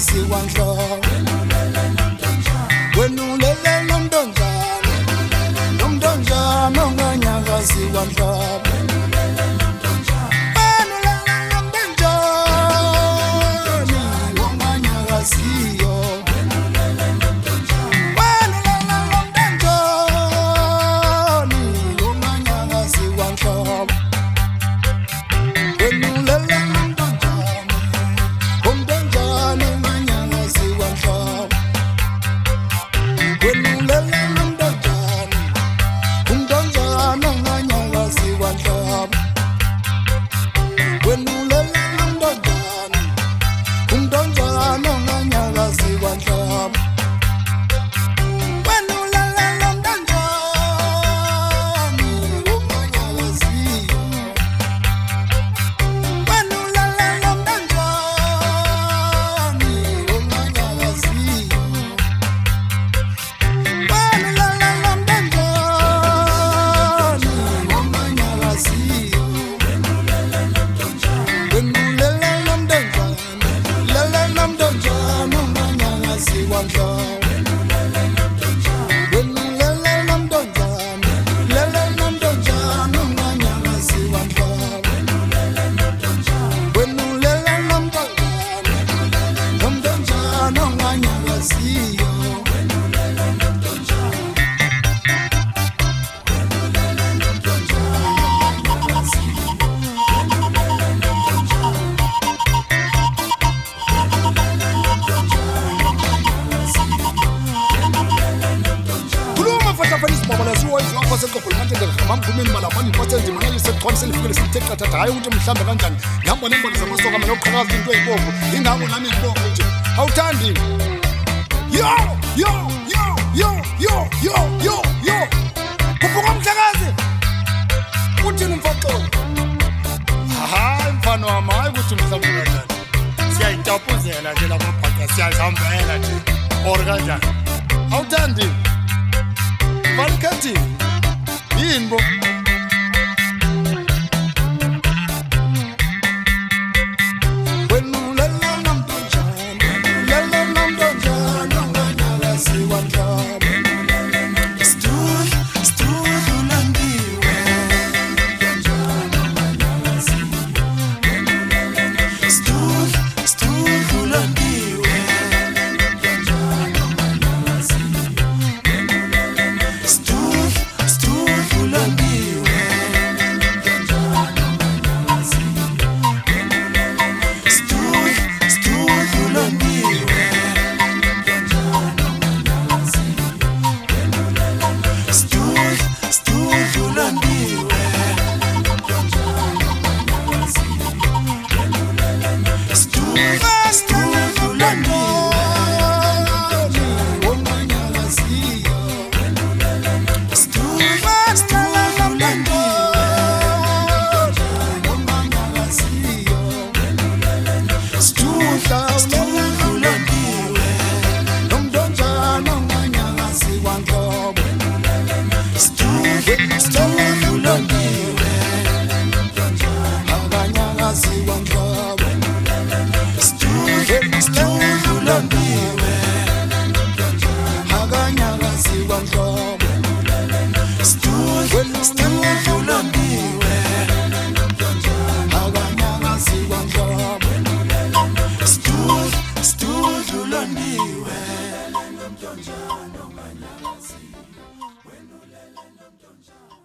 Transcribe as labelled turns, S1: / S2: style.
S1: siwanhlobo wenulele nomntonjana nomntonjana onganyaka siwanhlobo hayi ukuthi mhlambe kanjani ngihamba nembolo zamasoka mina uqhakaza into eyibovu ingako nami ngibovu nje awuthandi yo yo yo yo yo yo yo yo kuphuka umhlakazi uthini mfaqo hayi mfana wami hayi ukuthi mhlambe kanjani siyayitapuzela nje lapha phakathi siyazihambela nje or kanjani awuthandi balikathi yini bo When